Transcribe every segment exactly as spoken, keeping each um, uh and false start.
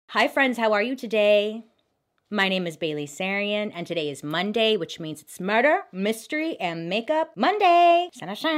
Hi friends, how are you today? My name is Bailey Sarian, and today is Monday, which means it's Murder, Mystery, and Makeup Monday.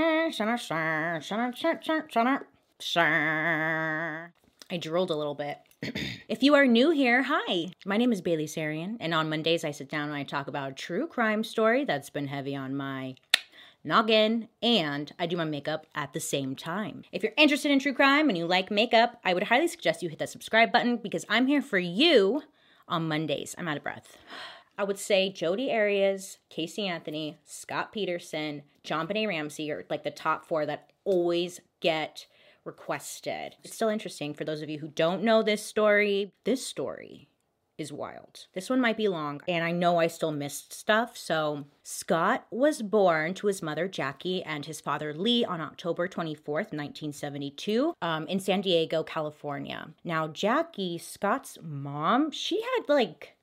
I drooled a little bit. If you are new here, hi. My name is Bailey Sarian, and on Mondays I sit down and I talk about a true crime story that's been heavy on my noggin, and I do my makeup at the same time. If you're interested in true crime and you like makeup, I would highly suggest you hit that subscribe button because I'm here for you on Mondays. I'm out of breath. I would say Jodi Arias, Casey Anthony, Scott Peterson, JonBenét Ramsey are like the top four that always get requested. It's still interesting for those of you who don't know this story. This story is wild. This one might be long, and I know I still missed stuff. So Scott was born to his mother Jackie and his father Lee on October twenty-fourth, nineteen seventy-two, um, in San Diego, California. Now Jackie, Scott's mom, she had like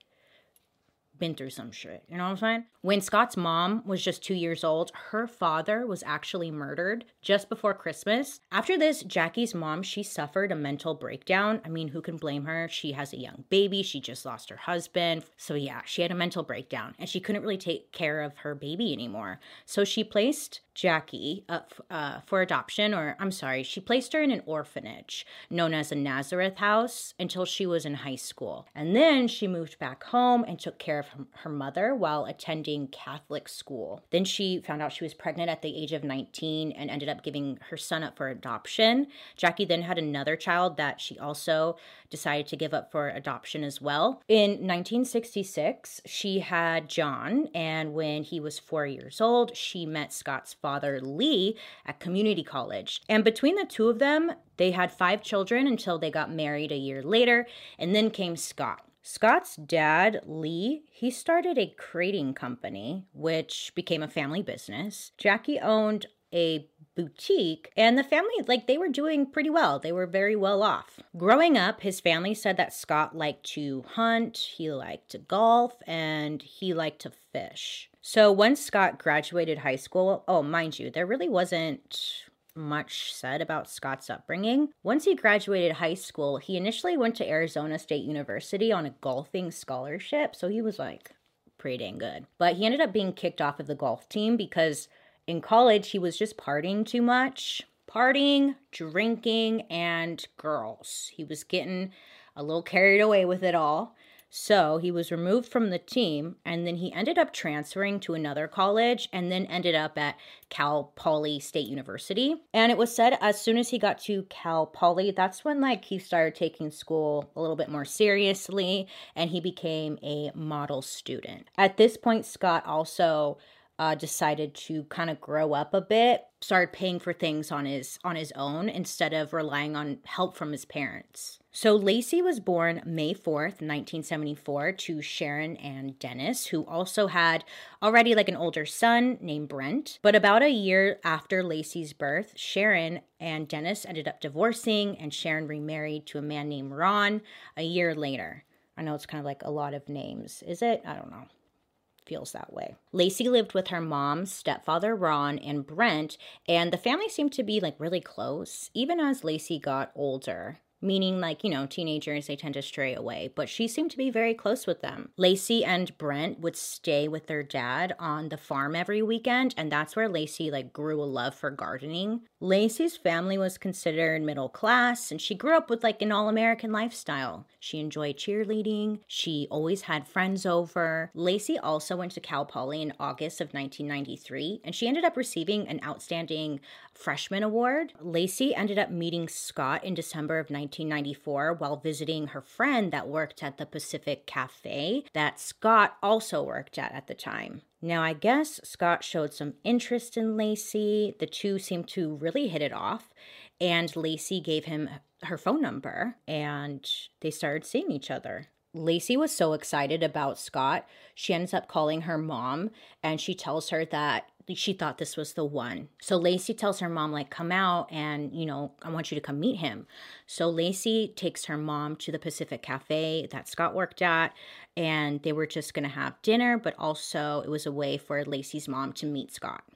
been through some shit, you know what I'm saying? When Scott's mom was just two years old, her father was actually murdered just before Christmas. After this, Jackie's mom, she suffered a mental breakdown. I mean, who can blame her? She has a young baby. She just lost her husband. So yeah, she had a mental breakdown and she couldn't really take care of her baby anymore. So she placed Jackie up uh, for adoption, or I'm sorry, she placed her in an orphanage known as a Nazareth House until she was in high school. And then she moved back home and took care of her, her mother while attending Catholic school. Then she found out she was pregnant at the age of nineteen and ended up giving her son up for adoption. Jackie then had another child that she also decided to give up for adoption as well. In nineteen sixty-six, she had John, and when he was four years old, she met Scott's father, Lee, at community college. And between the two of them, they had five children until they got married a year later, and then came Scott. Scott's dad, Lee, he started a crating company, which became a family business. Jackie owned a boutique, and the family, like, they were doing pretty well. They were very well off. Growing up, his family said that Scott liked to hunt, he liked to golf, and he liked to fish. So once Scott graduated high school, oh, mind you, there really wasn't much said about Scott's upbringing. Once he graduated high school, he initially went to Arizona State University on a golfing scholarship, so he was like pretty dang good. But he ended up being kicked off of the golf team because in college he was just partying too much. Partying, drinking, and girls. He was getting a little carried away with it all. So he was removed from the team, and then he ended up transferring to another college and then ended up at Cal Poly State University. And it was said as soon as he got to Cal Poly, that's when like he started taking school a little bit more seriously and he became a model student. At this point, Scott also uh, decided to kind of grow up a bit, started paying for things on his on his own instead of relying on help from his parents. So Lacey was born May fourth, nineteen seventy-four to Sharon and Dennis, who also had already like an older son named Brent. But about a year after Lacey's birth, Sharon and Dennis ended up divorcing, and Sharon remarried to a man named Ron a year later. I know it's kind of like a lot of names. Is it? I don't know. Feels that way. Lacey lived with her mom, stepfather Ron, and Brent, and the family seemed to be like really close, even as Lacey got older. Meaning, like, you know, teenagers, they tend to stray away. But she seemed to be very close with them. Lacey and Brent would stay with their dad on the farm every weekend, and that's where Lacey, like, grew a love for gardening. Lacey's family was considered middle class, and she grew up with, like, an all-American lifestyle. She enjoyed cheerleading. She always had friends over. Lacey also went to Cal Poly in August of nineteen ninety-three, and she ended up receiving an Outstanding Freshman Award. Lacey ended up meeting Scott in December of nineteen ninety-four while visiting her friend that worked at the Pacific Cafe that Scott also worked at at the time. Now, I guess Scott showed some interest in Lacey. The two seemed to really hit it off, and Lacey gave him her phone number, and they started seeing each other. Lacey was so excited about Scott, she ends up calling her mom, and she tells her that she thought this was the one. So Lacey tells her mom, like, come out and, you know, I want you to come meet him. So Lacey takes her mom to the Pacific Cafe that Scott worked at, and they were just going to have dinner, but also it was a way for Lacey's mom to meet Scott.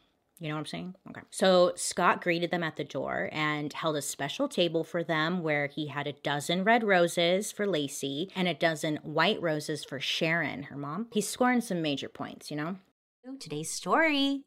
You know what I'm saying? Okay. So Scott greeted them at the door and held a special table for them where he had a dozen red roses for Lacey and a dozen white roses for Sharon, her mom. He's scoring some major points, you know? Today's story.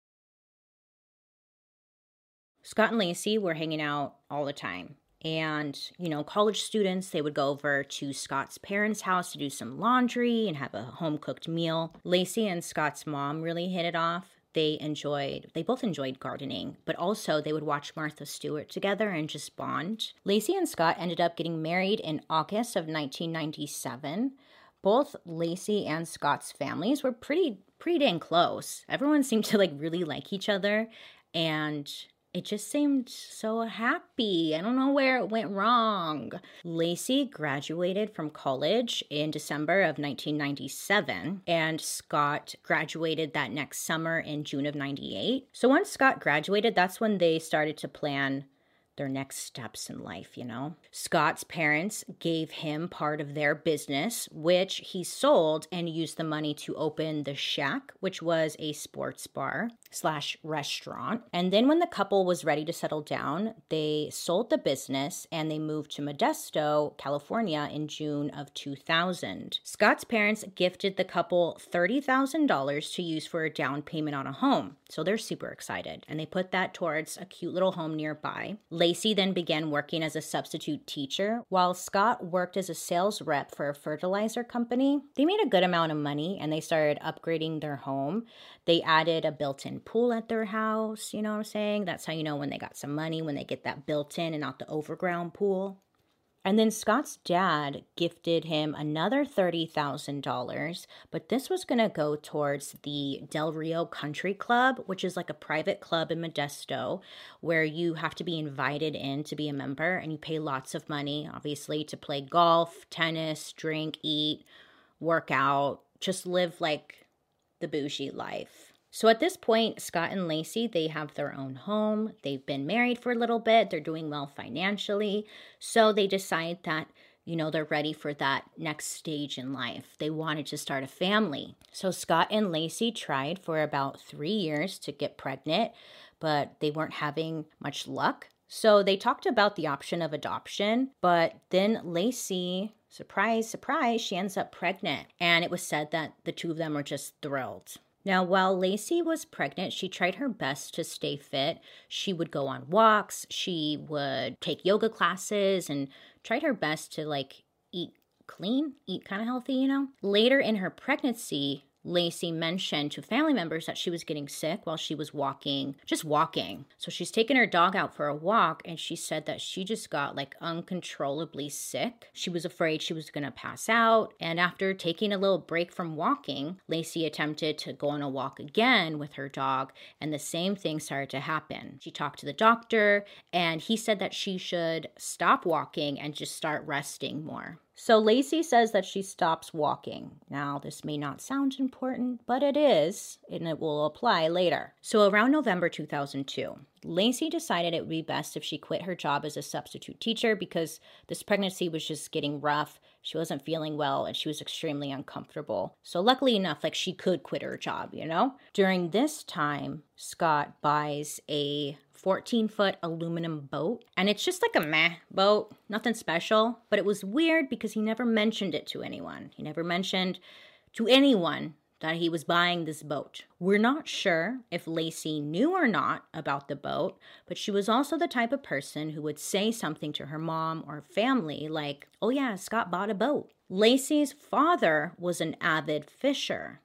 Scott and Lacey were hanging out all the time. And, you know, college students, they would go over to Scott's parents' house to do some laundry and have a home-cooked meal. Lacey and Scott's mom really hit it off. They enjoyed, they both enjoyed gardening, but also they would watch Martha Stewart together and just bond. Lacey and Scott ended up getting married in August of nineteen ninety-seven. Both Lacey and Scott's families were pretty, pretty dang close. Everyone seemed to like really like each other, and it just seemed so happy. I don't know where it went wrong. Lacey graduated from college in December of nineteen ninety-seven, and Scott graduated that next summer in June of ninety-eight. So once Scott graduated, that's when they started to plan their next steps in life, you know? Scott's parents gave him part of their business, which he sold and used the money to open the Shack, which was a sports bar slash restaurant. And then when the couple was ready to settle down, they sold the business and they moved to Modesto, California in June of two thousand. Scott's parents gifted the couple thirty thousand dollars to use for a down payment on a home. So they're super excited. And they put that towards a cute little home nearby. Lacey then began working as a substitute teacher, while Scott worked as a sales rep for a fertilizer company. They made a good amount of money and they started upgrading their home. They added a built-in pool at their house, you know what I'm saying? That's how you know when they got some money, when they get that built-in and not the overground pool. And then Scott's dad gifted him another thirty thousand dollars, but this was going to go towards the Del Rio Country Club, which is like a private club in Modesto where you have to be invited in to be a member, and you pay lots of money, obviously, to play golf, tennis, drink, eat, work out, just live like the bougie life. So at this point, Scott and Lacey, they have their own home. They've been married for a little bit. They're doing well financially. So they decide that, you know, they're ready for that next stage in life. They wanted to start a family. So Scott and Lacey tried for about three years to get pregnant, but they weren't having much luck. So they talked about the option of adoption, but then Lacey, surprise, surprise, she ends up pregnant. And it was said that the two of them were just thrilled. Now, while Lacey was pregnant, she tried her best to stay fit. She would go on walks, she would take yoga classes, and tried her best to, like, eat clean, eat kind of healthy, you know? Later in her pregnancy, Lacey mentioned to family members that she was getting sick while she was walking, just walking. So she's taking her dog out for a walk, and she said that she just got like uncontrollably sick. She was afraid she was going to pass out. And after taking a little break from walking, Lacey attempted to go on a walk again with her dog, and the same thing started to happen. She talked to the doctor, and he said that she should stop walking and just start resting more. So Lacey says that she stops walking. Now, this may not sound important, but it is, and it will apply later. So around November two thousand two, Lacey decided it would be best if she quit her job as a substitute teacher because this pregnancy was just getting rough. She wasn't feeling well, and she was extremely uncomfortable. So luckily enough, like, she could quit her job, you know? During this time, Scott buys a fourteen-foot aluminum boat, and it's just like a meh boat, nothing special, but it was weird because he never mentioned it to anyone. He never mentioned to anyone that he was buying this boat. We're not sure if Lacey knew or not about the boat, but she was also the type of person who would say something to her mom or family like, oh yeah, Scott bought a boat. Lacey's father was an avid fisher,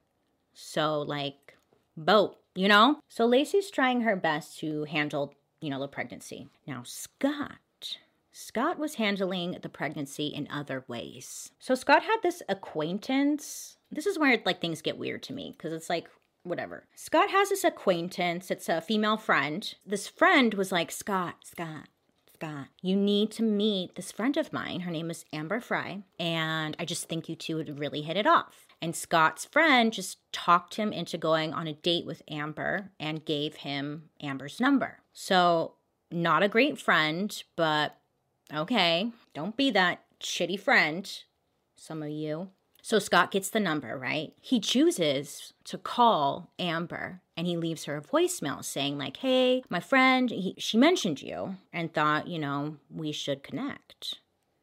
so like, boat. You know? So Lacey's trying her best to handle, you know, the pregnancy. Now, Scott, Scott was handling the pregnancy in other ways. So Scott had this acquaintance. This is where, like, things get weird to me because it's like, whatever. Scott has this acquaintance. It's a female friend. This friend was like, Scott, Scott, Scott, you need to meet this friend of mine. Her name is Amber Fry, and I just think you two would really hit it off. And Scott's friend just talked him into going on a date with Amber and gave him Amber's number. So, not a great friend, but okay, don't be that shitty friend, some of you. So Scott gets the number, right? He chooses to call Amber and he leaves her a voicemail saying like, hey, my friend, he, she mentioned you and thought, you know, we should connect.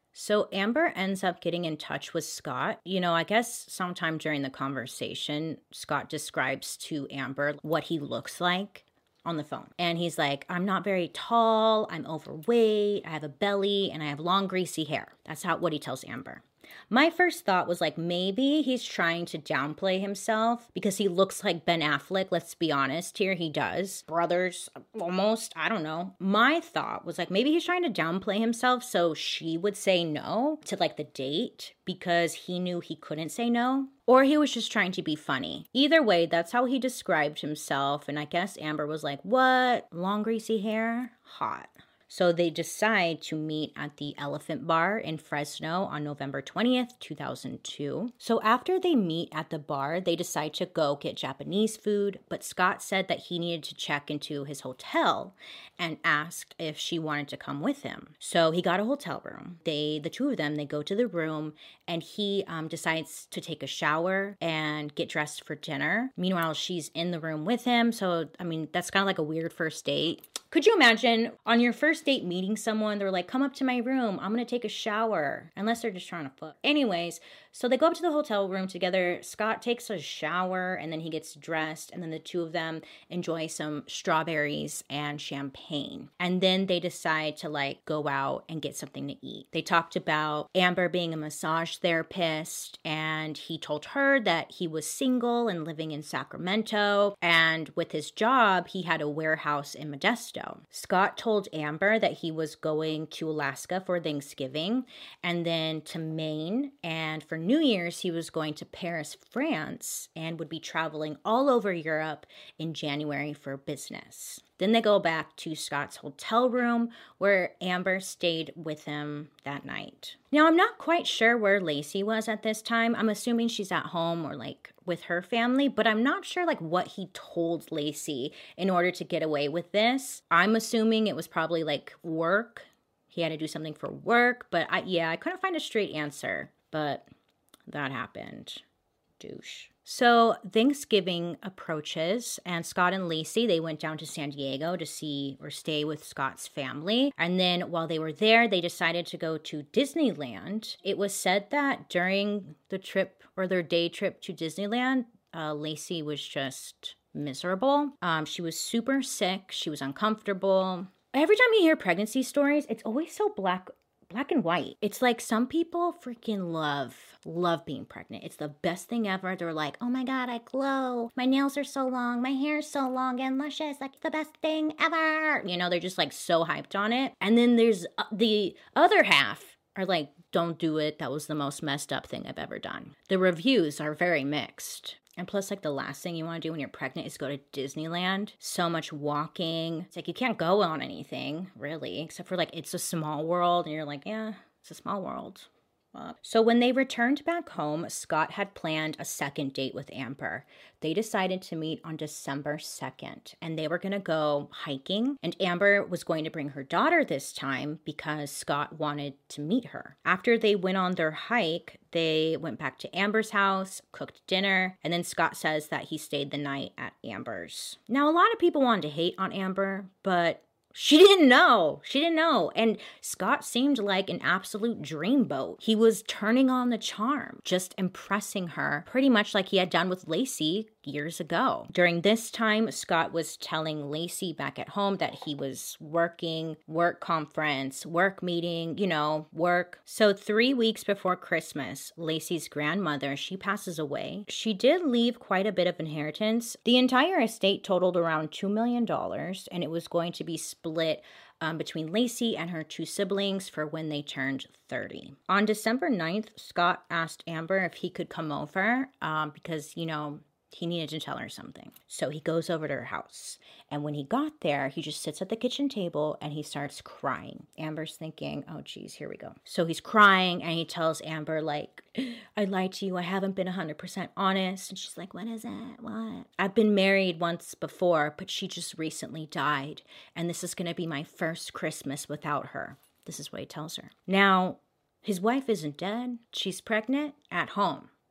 So Amber ends up getting in touch with Scott. You know, I guess sometime during the conversation, Scott describes to Amber what he looks like on the phone. And he's like, I'm not very tall, I'm overweight, I have a belly, and I have long greasy hair. That's how what he tells Amber. My first thought was like, maybe he's trying to downplay himself because he looks like Ben Affleck. Let's be honest here. He does. Brothers, almost. I don't know. My thought was like, maybe he's trying to downplay himself so she would say no to like the date because he knew he couldn't say no. Or he was just trying to be funny. Either way, that's how he described himself. And I guess Amber was like, what? Long greasy hair? Hot. So they decide to meet at the Elephant Bar in Fresno on November twentieth, two thousand two. So after they meet at the bar, they decide to go get Japanese food, but Scott said that he needed to check into his hotel and asked if she wanted to come with him. So he got a hotel room. They, the two of them, they go to the room and he um, decides to take a shower and get dressed for dinner. Meanwhile, she's in the room with him. So, I mean, that's kind of like a weird first date. Could you imagine on your first date meeting someone, they're like, come up to my room, I'm gonna take a shower, unless they're just trying to fuck. Anyways, so they go up to the hotel room together. Scott takes a shower and then he gets dressed and then the two of them enjoy some strawberries and champagne. And then they decide to like go out and get something to eat. They talked about Amber being a massage therapist and he told her that he was single and living in Sacramento, and with his job, he had a warehouse in Modesto. Scott told Amber that he was going to Alaska for Thanksgiving and then to Maine, and for New Year's, he was going to Paris, France, and would be traveling all over Europe in January for business. Then they go back to Scott's hotel room where Amber stayed with him that night. Now, I'm not quite sure where Lacey was at this time. I'm assuming she's at home or like with her family, but I'm not sure like what he told Lacey in order to get away with this. I'm assuming it was probably like work. He had to do something for work, but I, yeah, I couldn't find a straight answer, but that happened. Douche. So Thanksgiving approaches and Scott and Lacey, they went down to San Diego to see or stay with Scott's family. And then while they were there, they decided to go to Disneyland. It was said that during the trip or their day trip to Disneyland, uh, Lacey was just miserable. Um, she was super sick. She was uncomfortable. Every time you hear pregnancy stories, it's always so black black and white. It's like some people freaking love, love being pregnant. It's the best thing ever. They're like, oh my God, I glow. My nails are so long. My hair is so long and luscious. Like the best thing ever. You know, they're just like so hyped on it. And then there's uh, the other half are like, don't do it. That was the most messed up thing I've ever done. The reviews are very mixed. And plus, like, the last thing you want to do when you're pregnant is go to Disneyland. So much walking. It's like you can't go on anything, really, except for, like, It's a Small World. And you're like, yeah, it's a small world. Uh, so when they returned back home, Scott had planned a second date with Amber. They decided to meet on December second, and they were going to go hiking. And Amber was going to bring her daughter this time because Scott wanted to meet her. After they went on their hike, they went back to Amber's house, cooked dinner, and then Scott says that he stayed the night at Amber's. Now, a lot of people wanted to hate on Amber, but she didn't know. She didn't know. And Scott seemed like an absolute dreamboat. He was turning on the charm, just impressing her, pretty much like he had done with Lacey years ago. During this time, Scott was telling Lacey back at home that he was working, work conference, work meeting, you know, work. So three weeks before Christmas, Lacey's grandmother, she passes away. She did leave quite a bit of inheritance. The entire estate totaled around two million dollars, and it was going to be split Um, between Lacey and her two siblings for when they turned thirty. On December ninth, Scott asked Amber if he could come over um, because, you know, he needed to tell her something. So he goes over to her house. And when he got there, he just sits at the kitchen table and he starts crying. Amber's thinking, oh, geez, here we go. So he's crying and he tells Amber, like, I lied to you. I haven't been one hundred percent honest. And she's like, what is it? What? I've been married once before, but she just recently died. And this is going to be my first Christmas without her. This is what he tells her. Now, his wife isn't dead. She's pregnant at home.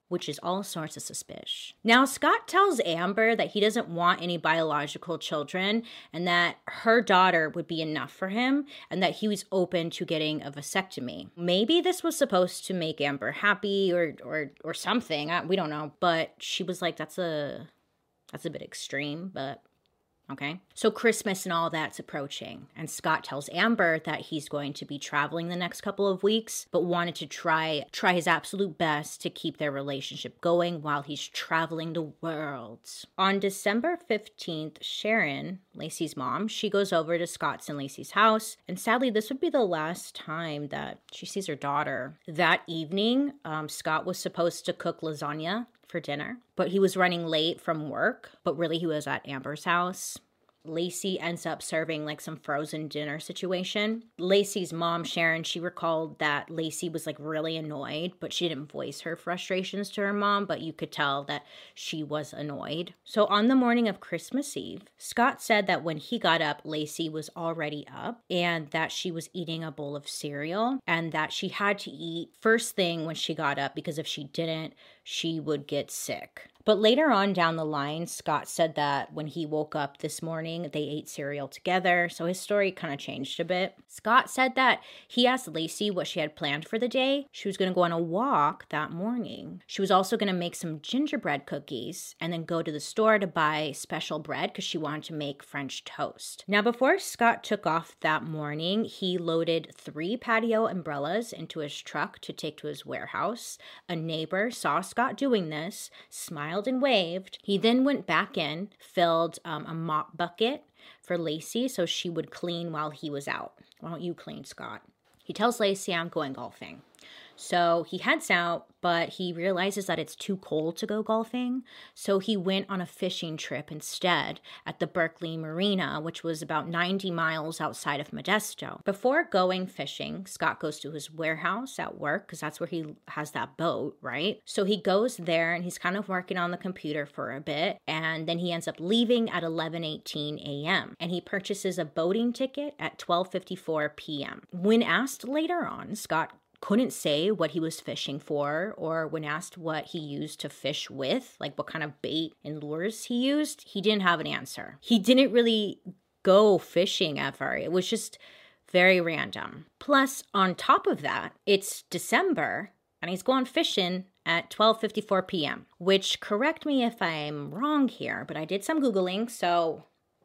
which is all sorts of suspicious. Now, Scott tells Amber that he doesn't want any biological children and that her daughter would be enough for him and that he was open to getting a vasectomy. Maybe this was supposed to make Amber happy or or or something. I, we don't know. But she was like, that's a, that's a bit extreme, but okay. So Christmas and all that's approaching, and Scott tells Amber that he's going to be traveling the next couple of weeks, but wanted to try try his absolute best to keep their relationship going while he's traveling the world. On December fifteenth, Sharon, Lacey's mom, she goes over to Scott's and Lacey's house, and sadly, this would be the last time that she sees her daughter. That evening, um, Scott was supposed to cook lasagna for dinner, but he was running late from work, but really he was at Amber's house. Lacey ends up serving like some frozen dinner situation. Lacey's mom, Sharon, she recalled that Lacey was like really annoyed, but she didn't voice her frustrations to her mom, but you could tell that she was annoyed. So on the morning of Christmas Eve, Scott said that when he got up, Lacey was already up and that she was eating a bowl of cereal and that she had to eat first thing when she got up because if she didn't, she would get sick. But later on down the line, Scott said that when he woke up this morning, they ate cereal together. So his story kind of changed a bit. Scott said that he asked Lacey what she had planned for the day. She was going to go on a walk that morning. She was also going to make some gingerbread cookies and then go to the store to buy special bread because she wanted to make French toast. Now, before Scott took off that morning, he loaded three patio umbrellas into his truck to take to his warehouse. A neighbor saw Scott doing this, smiled and waved. He then went back in, filled um, a mop bucket for Lacey so she would clean while he was out. Why don't you clean, Scott? He tells Lacey, I'm going golfing. So he heads out, but he realizes that it's too cold to go golfing. So he went on a fishing trip instead at the Berkeley Marina, which was about ninety miles outside of Modesto. Before going fishing, Scott goes to his warehouse at work because that's where he has that boat, right? So he goes there and he's kind of working on the computer for a bit. And then he ends up leaving at eleven eighteen a.m. And he purchases a boating ticket at twelve fifty-four p.m. When asked later on, Scott couldn't say what he was fishing for, or when asked what he used to fish with, like what kind of bait and lures he used, he didn't have an answer. He didn't really go fishing ever. It was just very random. Plus, on top of that, it's December and he's going fishing at twelve fifty-four p.m., which, correct me if I'm wrong here, but I did some Googling, so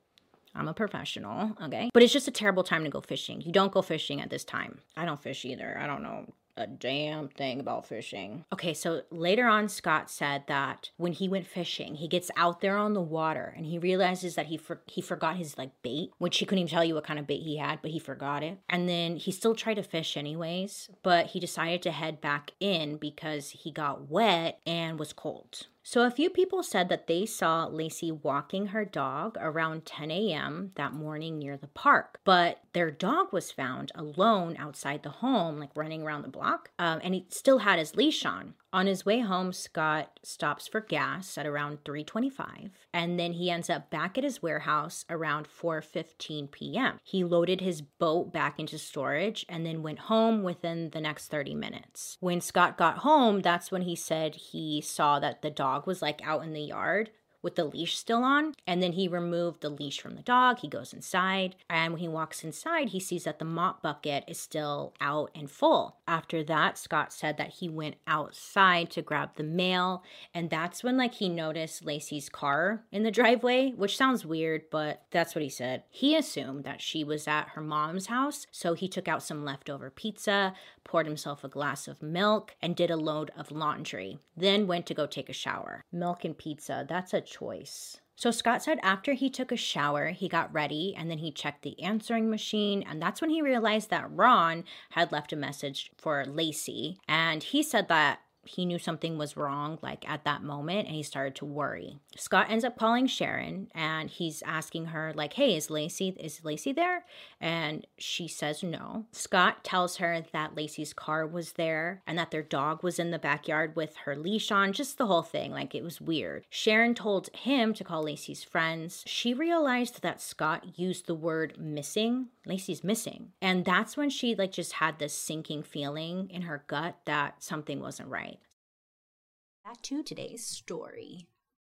I'm a professional, okay? But it's just a terrible time to go fishing. You don't go fishing at this time. I don't fish either. I don't know a damn thing about fishing. Okay, so later on, Scott said that when he went fishing, he gets out there on the water and he realizes that he for- he forgot his like bait, which he couldn't even tell you what kind of bait he had, but he forgot it. And then he still tried to fish anyways, but he decided to head back in because he got wet and was cold. So a few people said that they saw Lacey walking her dog around ten a.m. that morning near the park, but their dog was found alone outside the home, like running around the block, um, and he still had his leash on. On his way home, Scott stops for gas at around three twenty-five, and then he ends up back at his warehouse around four fifteen p.m. He loaded his boat back into storage and then went home within the next thirty minutes. When Scott got home, that's when he said he saw that the dog was like out in the yard with the leash still on, and then he removed the leash from the dog. He goes inside, and when he walks inside, he sees that the mop bucket is still out and full. After that, Scott said that he went outside to grab the mail, and that's when like he noticed Lacey's car in the driveway, which sounds weird, but that's what he said. He assumed that she was at her mom's house, so he took out some leftover pizza, poured himself a glass of milk, and did a load of laundry, then went to go take a shower. Milk and pizza, that's a choice. So Scott said after he took a shower, he got ready and then he checked the answering machine, and that's when he realized that Ron had left a message for Lacey, and he said that he knew something was wrong like at that moment and he started to worry. Scott ends up calling Sharon and he's asking her like, hey, is Lacey, is Lacey there? And she says no. Scott tells her that Lacey's car was there and that their dog was in the backyard with her leash on, just the whole thing. Like it was weird. Sharon told him to call Lacey's friends. She realized that Scott used the word missing. Lacey's missing. And that's when she like just had this sinking feeling in her gut that something wasn't right. Back to today's story.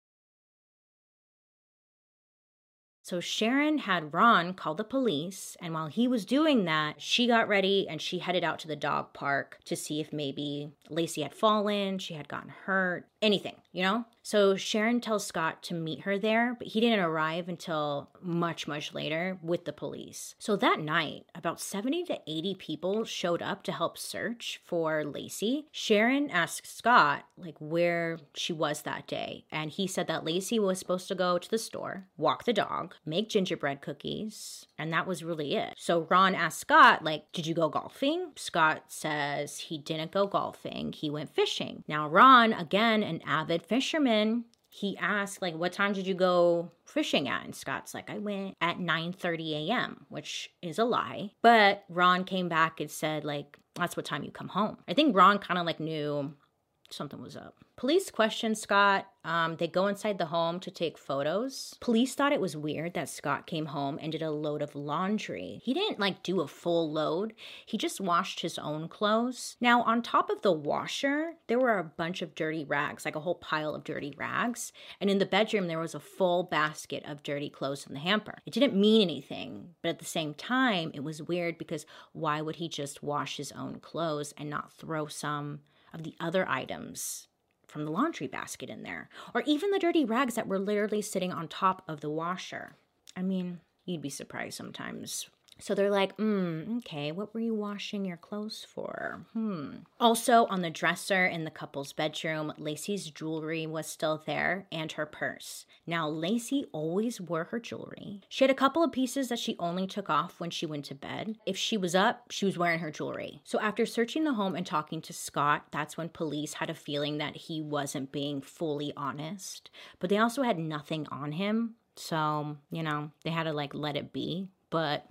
So Sharon had Ron call the police, and while he was doing that, she got ready and she headed out to the dog park to see if maybe Lacey had fallen, she had gotten hurt, anything, you know? So Sharon tells Scott to meet her there, but he didn't arrive until much, much later with the police. So that night, about seventy to eighty people showed up to help search for Lacey. Sharon asked Scott, like, where she was that day, and he said that Lacey was supposed to go to the store, walk the dog, make gingerbread cookies, and that was really it. So Ron asked Scott, like, did you go golfing? Scott says he didn't go golfing, he went fishing. Now Ron, again, an avid fisherman, he asked, like, what time did you go fishing at? And Scott's like, I went at nine thirty a.m., which is a lie. But Ron came back and said, like, that's what time you come home. I think Ron kind of like knew something was up. Police questioned Scott. Um, they go inside the home to take photos. Police thought it was weird that Scott came home and did a load of laundry. He didn't like do a full load. He just washed his own clothes. Now, on top of the washer, there were a bunch of dirty rags, like a whole pile of dirty rags. And in the bedroom, there was a full basket of dirty clothes in the hamper. It didn't mean anything, but at the same time, it was weird because why would he just wash his own clothes and not throw some of the other items from the laundry basket in there? Or even the dirty rags that were literally sitting on top of the washer. I mean, you'd be surprised sometimes. So they're like, hmm, okay, what were you washing your clothes for? Hmm. Also, on the dresser in the couple's bedroom, Lacey's jewelry was still there and her purse. Now, Lacey always wore her jewelry. She had a couple of pieces that she only took off when she went to bed. If she was up, she was wearing her jewelry. So after searching the home and talking to Scott, that's when police had a feeling that he wasn't being fully honest. But they also had nothing on him. So, you know, they had to like let it be. But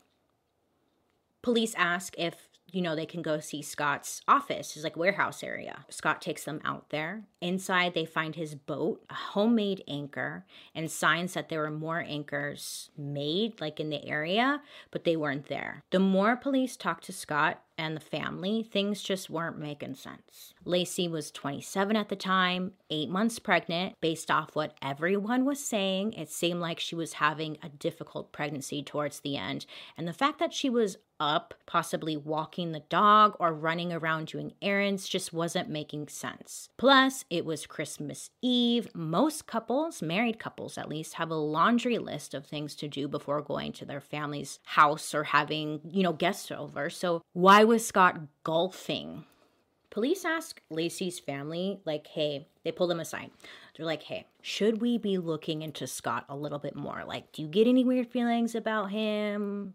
police ask if, you know, they can go see Scott's office, his like warehouse area. Scott takes them out there. Inside, they find his boat, a homemade anchor, and signs that there were more anchors made like in the area, but they weren't there. The more police talked to Scott and the family, things just weren't making sense. Lacey was twenty-seven at the time, eight months pregnant. Based off what everyone was saying, it seemed like she was having a difficult pregnancy towards the end. And the fact that she was up, possibly walking the dog or running around doing errands, just wasn't making sense. Plus, it was Christmas Eve. Most couples, married couples at least, have a laundry list of things to do before going to their family's house or having, you know, guests over. So why was Scott golfing? Police ask Lacey's family, like, hey, they pull them aside. They're like, hey, should we be looking into Scott a little bit more? Like, do you get any weird feelings about him?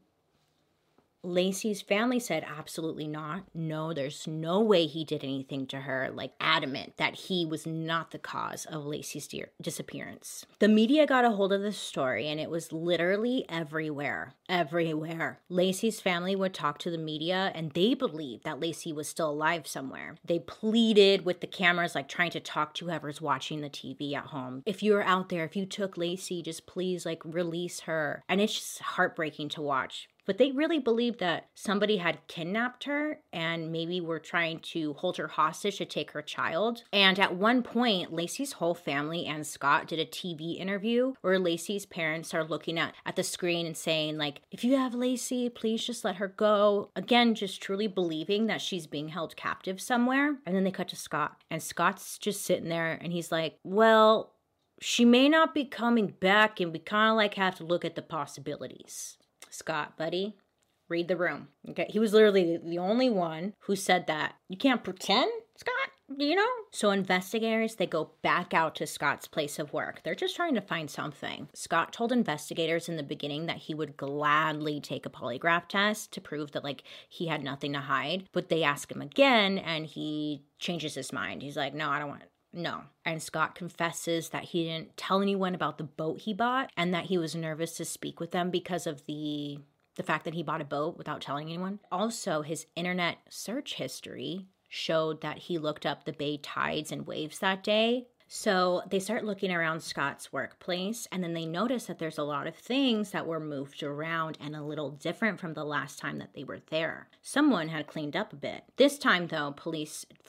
Lacey's family said absolutely not. No, there's no way he did anything to her, like adamant that he was not the cause of Lacey's de- disappearance. The media got a hold of this story and it was literally everywhere, everywhere. Lacey's family would talk to the media and they believed that Lacey was still alive somewhere. They pleaded with the cameras, like trying to talk to whoever's watching the T V at home. If you're out there, if you took Lacey, just please like release her. And it's just heartbreaking to watch. But they really believed that somebody had kidnapped her and maybe were trying to hold her hostage to take her child. And at one point, Lacey's whole family and Scott did a T V interview where Lacey's parents are looking at, at the screen and saying, like, if you have Lacey, please just let her go. Again, just truly believing that she's being held captive somewhere. And then they cut to Scott. And Scott's just sitting there and he's like, well, she may not be coming back and we kind of like have to look at the possibilities. Scott, buddy, read the room. Okay, he was literally the only one who said that. You can't pretend, Scott, you know? So investigators, they go back out to Scott's place of work. They're just trying to find something. Scott told investigators in the beginning that he would gladly take a polygraph test to prove that, like, he had nothing to hide. But they ask him again, and he changes his mind. He's like, no, I don't want it. No. And Scott confesses that he didn't tell anyone about the boat he bought and that he was nervous to speak with them because of the the fact that he bought a boat without telling anyone. Also, his internet search history showed that he looked up the bay tides and waves that day. So they start looking around Scott's workplace and then they notice that there's a lot of things that were moved around and a little different from the last time that they were there. Someone had cleaned up a bit. This time though, police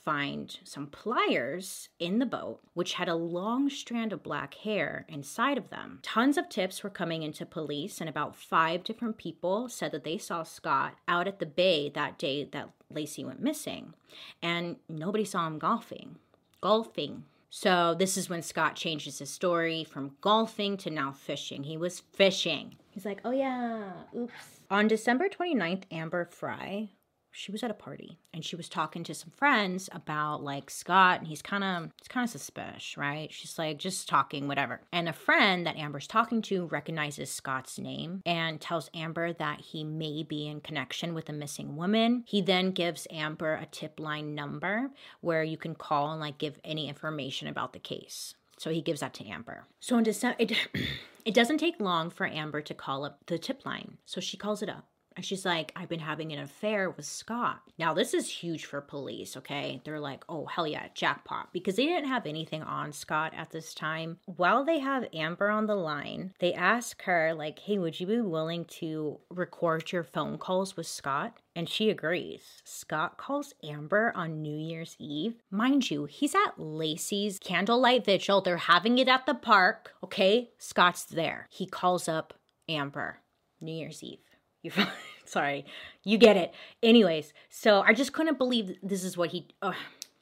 find some pliers in the boat, which had a long strand of black hair inside of them. Tons of tips were coming into police, and about five different people said that they saw Scott out at the bay that day that Laci went missing, and nobody saw him golfing. Golfing. So this is when Scott changes his story from golfing to now fishing. He was fishing. He's like, oh yeah, oops. On December twenty-ninth, Amber Frey, she was at a party and she was talking to some friends about like Scott, and he's kind of, it's kind of suspicious, right? She's like, just talking, whatever. And a friend that Amber's talking to recognizes Scott's name and tells Amber that he may be in connection with a missing woman. He then gives Amber a tip line number where you can call and like give any information about the case. So he gives that to Amber. So in December, it, it doesn't take long for Amber to call up the tip line. So she calls it up. And she's like, I've been having an affair with Scott. Now, this is huge for police, okay? They're like, oh, hell yeah, jackpot. Because they didn't have anything on Scott at this time. While they have Amber on the line, they ask her, like, hey, would you be willing to record your phone calls with Scott? And she agrees. Scott calls Amber on New Year's Eve. Mind you, he's at Laci's candlelight vigil. They're having it at the park, okay? Scott's there. He calls up Amber, New Year's Eve. You're fine. Sorry. You get it. Anyways, so I just couldn't believe this is what he... Uh,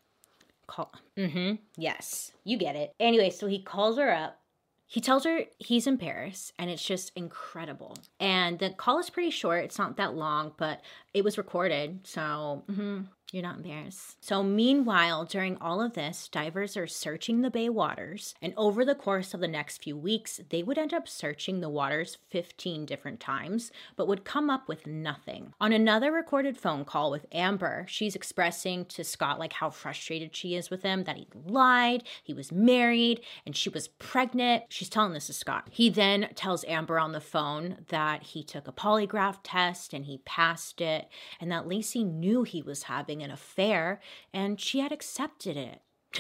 call. Mm-hmm. Yes. You get it. Anyway, so he calls her up. He tells her he's in Paris, and it's just incredible. And the call is pretty short. It's not that long, but it was recorded, so... Mm-hmm. You're not embarrassed. So meanwhile, during all of this, divers are searching the bay waters, and over the course of the next few weeks, they would end up searching the waters fifteen different times, but would come up with nothing. On another recorded phone call with Amber, she's expressing to Scott like how frustrated she is with him, that he lied, he was married, and she was pregnant. She's telling this to Scott. He then tells Amber on the phone that he took a polygraph test and he passed it, and that Laci knew he was having an affair and she had accepted it.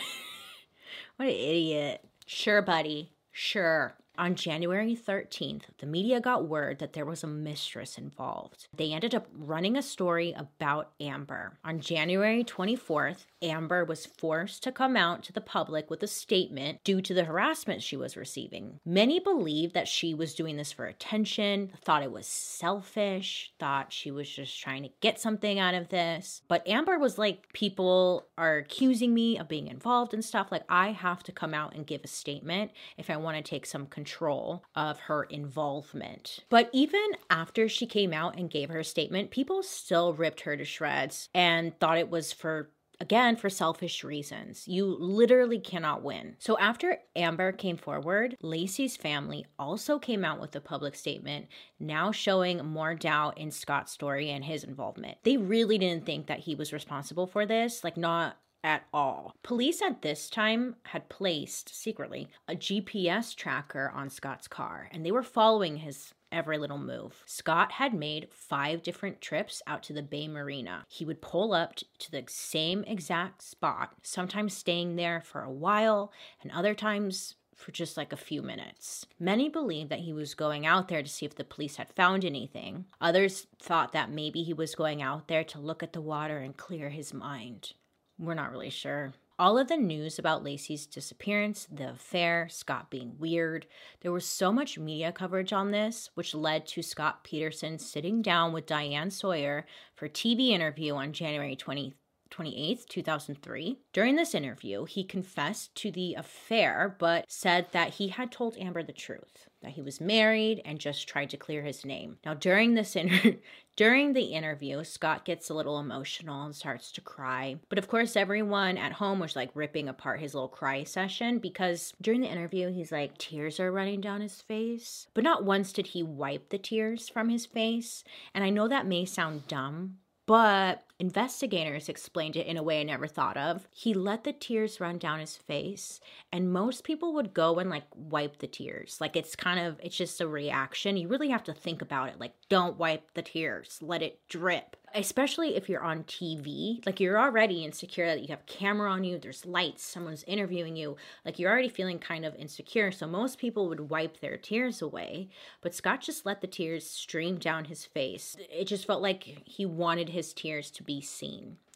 What an idiot. Sure, buddy. Sure. On January thirteenth, the media got word that there was a mistress involved. They ended up running a story about Amber. On January twenty-fourth, Amber was forced to come out to the public with a statement due to the harassment she was receiving. Many believed that she was doing this for attention, thought it was selfish, thought she was just trying to get something out of this. But Amber was like, people are accusing me of being involved and stuff. Like, I have to come out and give a statement if I want to take some control of her involvement. But even after she came out and gave her statement, people still ripped her to shreds and thought it was for, again, for selfish reasons. You literally cannot win. So after Amber came forward, Laci's family also came out with a public statement, now showing more doubt in Scott's story and his involvement. They really didn't think that he was responsible for this, like not at all. Police at this time had placed, secretly, a G P S tracker on Scott's car, and they were following his every little move. Scott had made five different trips out to the Bay Marina. He would pull up t- to the same exact spot, sometimes staying there for a while, and other times for just like a few minutes. Many believed that he was going out there to see if the police had found anything. Others thought that maybe he was going out there to look at the water and clear his mind. We're not really sure. All of the news about Laci's disappearance, the affair, Scott being weird, there was so much media coverage on this, which led to Scott Peterson sitting down with Diane Sawyer for a T V interview on January twenty-eighth, two thousand three. During this interview, he confessed to the affair, but said that he had told Amber the truth, that he was married and just tried to clear his name. Now, during this inter- during the interview, Scott gets a little emotional and starts to cry. But of course, everyone at home was like ripping apart his little cry session, because during the interview, he's like, tears are running down his face. But not once did he wipe the tears from his face. And I know that may sound dumb, but investigators explained it in a way I never thought of. He let the tears run down his face, and most people would go and like wipe the tears. Like, it's kind of, it's just a reaction. You really have to think about it. Like, don't wipe the tears. Let it drip. Especially if you're on T V, like you're already insecure that you have camera on you, there's lights, someone's interviewing you, like you're already feeling kind of insecure. So most people would wipe their tears away, but Scott just let the tears stream down his face. It just felt like he wanted his tears to be seen.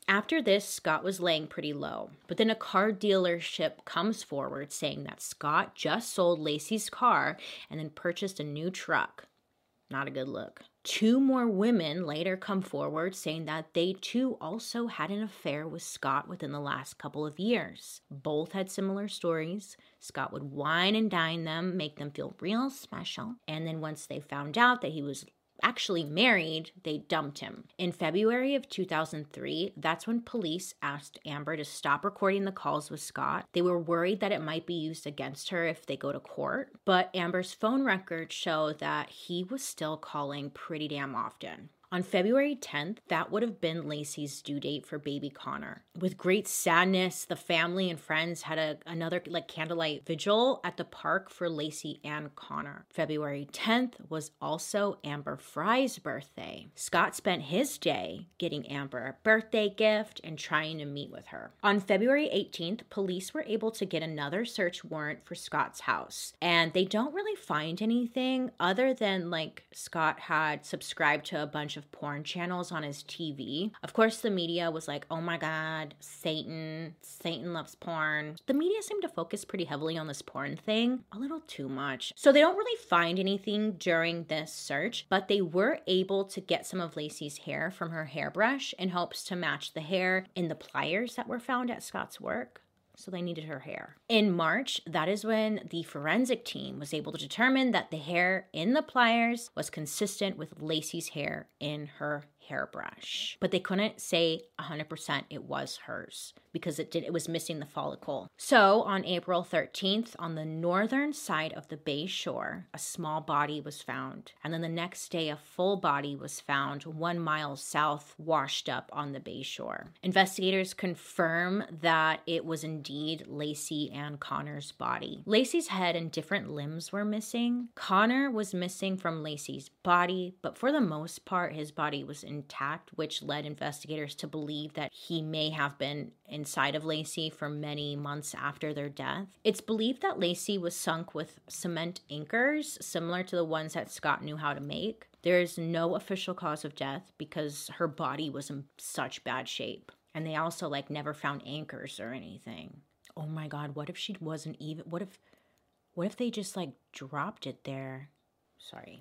After this, Scott was laying pretty low, but then a car dealership comes forward saying that Scott just sold Laci's car and then purchased a new truck. Not a good look. Two more women later come forward saying that they too also had an affair with Scott within the last couple of years. Both had similar stories. Scott would wine and dine them, make them feel real special, and then once they found out that he was actually married, they dumped him. In February of two thousand three, that's when police asked Amber to stop recording the calls with Scott. They were worried that it might be used against her if they go to court, but Amber's phone records show that he was still calling pretty damn often. On February tenth, that would have been Laci's due date for baby Connor. With great sadness, the family and friends had a, another like candlelight vigil at the park for Laci and Connor. February tenth was also Amber Frey's birthday. Scott spent his day getting Amber a birthday gift and trying to meet with her. On February eighteenth, police were able to get another search warrant for Scott's house, and they don't really find anything other than like Scott had subscribed to a bunch of porn channels on his T V. Of course, the media was like, oh my God, Satan, Satan loves porn. The media seemed to focus pretty heavily on this porn thing, a little too much. So they don't really find anything during this search, but they were able to get some of Laci's hair from her hairbrush in hopes to match the hair in the pliers that were found at Scott's work. So they needed her hair. In March, that is when the forensic team was able to determine that the hair in the pliers was consistent with Laci's hair in her hairbrush. But they couldn't say one hundred percent it was hers because it did it was missing the follicle. So on April thirteenth, on the northern side of the Bay Shore, a small body was found. And then the next day, a full body was found one mile south, washed up on the Bay Shore. Investigators confirm that it was indeed Laci and Connor's body. Laci's head and different limbs were missing. Connor was missing from Laci's body, but for the most part, his body was intact, which led investigators to believe that he may have been inside of Laci for many months after their death. It's believed that Laci was sunk with cement anchors, similar to the ones that Scott knew how to make. There is no official cause of death because her body was in such bad shape. And they also like never found anchors or anything. Oh my God, what if she wasn't even, what if, what if they just like dropped it there? Sorry.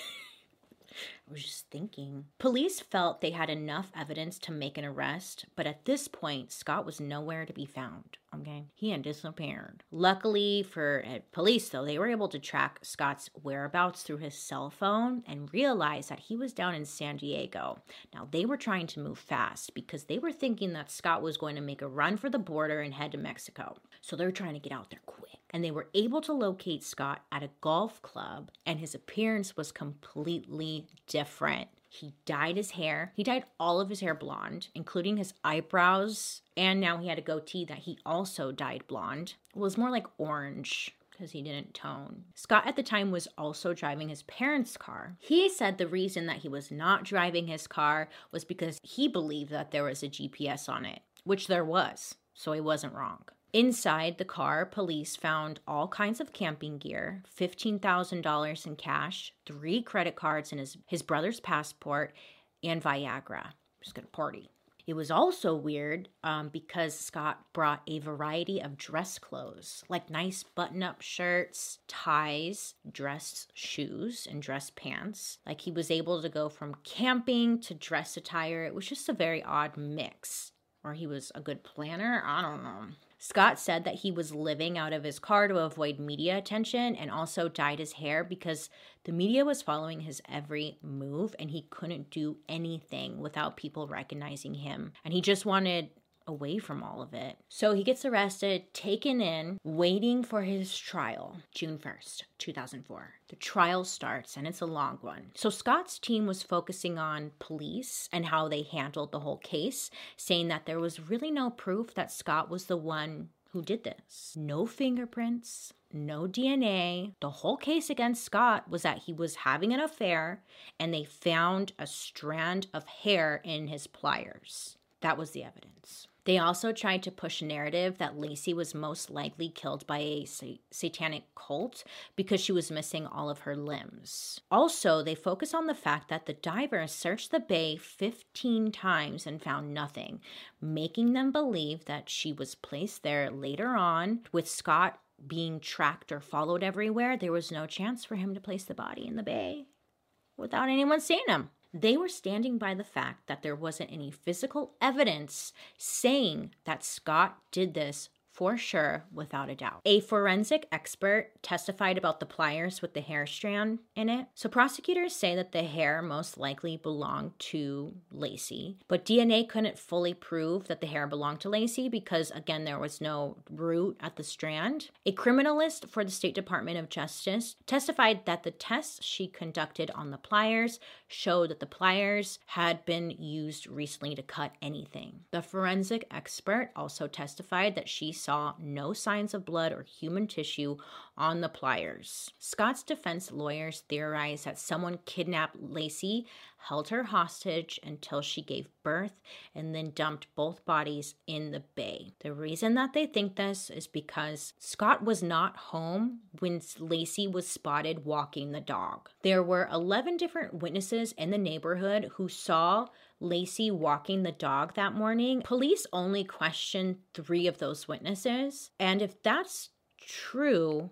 I was just thinking. Police felt they had enough evidence to make an arrest, but at this point, Scott was nowhere to be found, okay? He had disappeared. Luckily for uh, police, though, they were able to track Scott's whereabouts through his cell phone and realize that he was down in San Diego. Now, they were trying to move fast because they were thinking that Scott was going to make a run for the border and head to Mexico. So they were trying to get out there quick. And they were able to locate Scott at a golf club, and his appearance was completely different. He dyed his hair. He dyed all of his hair blonde, including his eyebrows, and now he had a goatee that he also dyed blonde. It was more like orange because he didn't tone. Scott at the time was also driving his parents' car. He said the reason that he was not driving his car was because he believed that there was a G P S on it, which there was, so he wasn't wrong. Inside the car, police found all kinds of camping gear, fifteen thousand dollars in cash, three credit cards, and his, his brother's passport, and Viagra. Just gonna party. It was also weird um, because Scott brought a variety of dress clothes, like nice button-up shirts, ties, dress shoes, and dress pants. Like he was able to go from camping to dress attire. It was just a very odd mix. Or he was a good planner. I don't know. Scott said that he was living out of his car to avoid media attention and also dyed his hair because the media was following his every move and he couldn't do anything without people recognizing him. And he just wanted away from all of it. So he gets arrested, taken in, waiting for his trial, June first, two thousand four. The trial starts and it's a long one. So Scott's team was focusing on police and how they handled the whole case, saying that there was really no proof that Scott was the one who did this. No fingerprints, no D N A. The whole case against Scott was that he was having an affair and they found a strand of hair in his pliers. That was the evidence. They also tried to push a narrative that Lacey was most likely killed by a sa- satanic cult because she was missing all of her limbs. Also, they focus on the fact that the divers searched the bay fifteen times and found nothing, making them believe that she was placed there later on. With Scott being tracked or followed everywhere, there was no chance for him to place the body in the bay without anyone seeing him. They were standing by the fact that there wasn't any physical evidence saying that Scott did this for sure, without a doubt. A forensic expert testified about the pliers with the hair strand in it. So prosecutors say that the hair most likely belonged to Lacey, but D N A couldn't fully prove that the hair belonged to Lacey because, again, there was no root at the strand. A criminalist for the State Department of Justice testified that the tests she conducted on the pliers showed that the pliers had been used recently to cut anything. The forensic expert also testified that she saw no signs of blood or human tissue on the pliers. Scott's defense lawyers theorized that someone kidnapped Lacey, held her hostage until she gave birth, and then dumped both bodies in the bay. The reason that they think this is because Scott was not home when Lacey was spotted walking the dog. There were eleven different witnesses in the neighborhood who saw Lacey walking the dog that morning. Police only questioned three of those witnesses. And if that's true,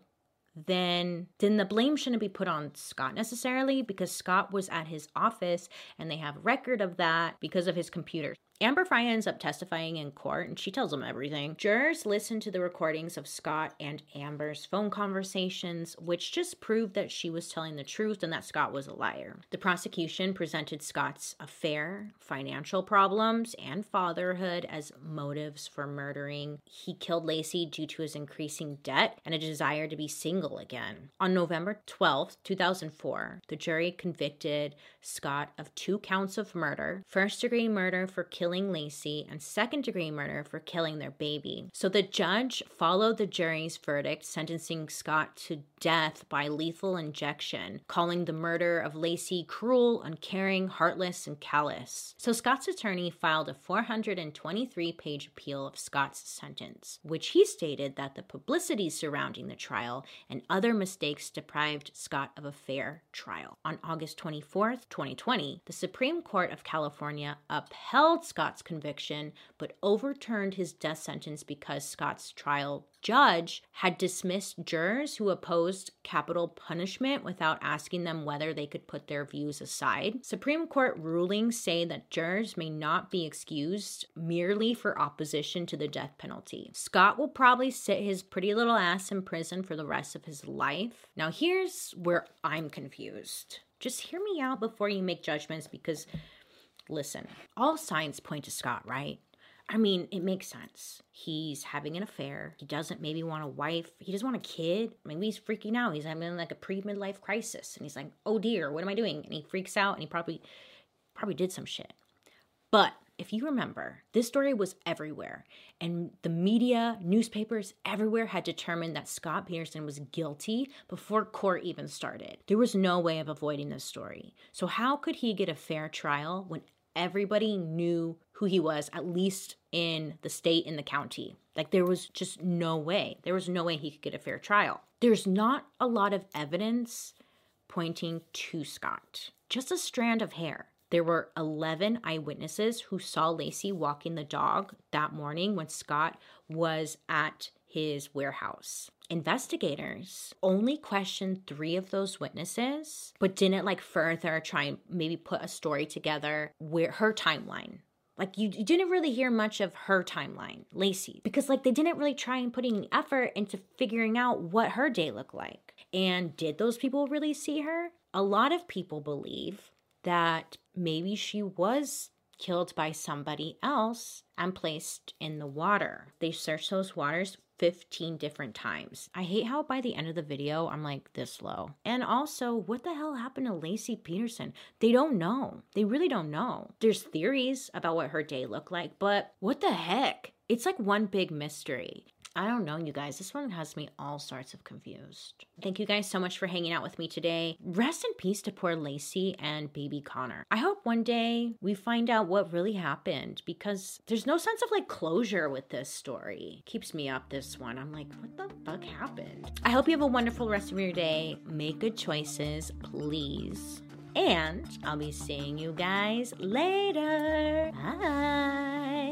then then the blame shouldn't be put on Scott necessarily, because Scott was at his office and they have record of that because of his computer. Amber Frey ends up testifying in court and she tells them everything. Jurors listened to the recordings of Scott and Amber's phone conversations, which just proved that she was telling the truth and that Scott was a liar. The prosecution presented Scott's affair, financial problems, and fatherhood as motives for murdering. He killed Lacey due to his increasing debt and a desire to be single again. On November twelfth, two thousand four, the jury convicted Scott of two counts of murder, first-degree murder for killing Lacey, and second-degree murder for killing their baby. So the judge followed the jury's verdict, sentencing Scott to death by lethal injection, calling the murder of Lacey cruel, uncaring, heartless, and callous. So Scott's attorney filed a four hundred twenty-three page appeal of Scott's sentence, which he stated that the publicity surrounding the trial and other mistakes deprived Scott of a fair trial. On August twenty-fourth, twenty twenty, the Supreme Court of California upheld Scott's conviction, but overturned his death sentence because Scott's trial judge had dismissed jurors who opposed capital punishment without asking them whether they could put their views aside. Supreme Court rulings say that jurors may not be excused merely for opposition to the death penalty. Scott will probably sit his pretty little ass in prison for the rest of his life. Now here's where I'm confused. Just hear me out before you make judgments, because listen, all signs point to Scott, right? I mean, it makes sense. He's having an affair. He doesn't maybe want a wife. He doesn't want a kid. Maybe he's freaking out. He's having like a pre-midlife crisis. And he's like, oh dear, what am I doing? And he freaks out and he probably, probably did some shit. But if you remember, this story was everywhere. And the media, newspapers, everywhere had determined that Scott Peterson was guilty before court even started. There was no way of avoiding this story. So how could he get a fair trial when everybody knew who he was, at least in the state and the county? Like, there was just no way. There was no way he could get a fair trial. There's not a lot of evidence pointing to Scott. Just a strand of hair. There were eleven eyewitnesses who saw Lacey walking the dog that morning when Scott was at his warehouse. Investigators only questioned three of those witnesses, but didn't like further try and maybe put a story together where her timeline. Like, you, you didn't really hear much of her timeline, Lacey, because like they didn't really try and put any effort into figuring out what her day looked like. And did those people really see her? A lot of people believe that maybe she was killed by somebody else and placed in the water. They searched those waters fifteen different times. I hate how by the end of the video, I'm like this low. And also, what the hell happened to Lacey Peterson? They don't know. They really don't know. There's theories about what her day looked like, but what the heck? It's like one big mystery. I don't know, you guys. This one has me all sorts of confused. Thank you guys so much for hanging out with me today. Rest in peace to poor Lacey and baby Connor. I hope one day we find out what really happened, because there's no sense of like closure with this story. Keeps me up, this one. I'm like, what the fuck happened? I hope you have a wonderful rest of your day. Make good choices, please. And I'll be seeing you guys later. Bye.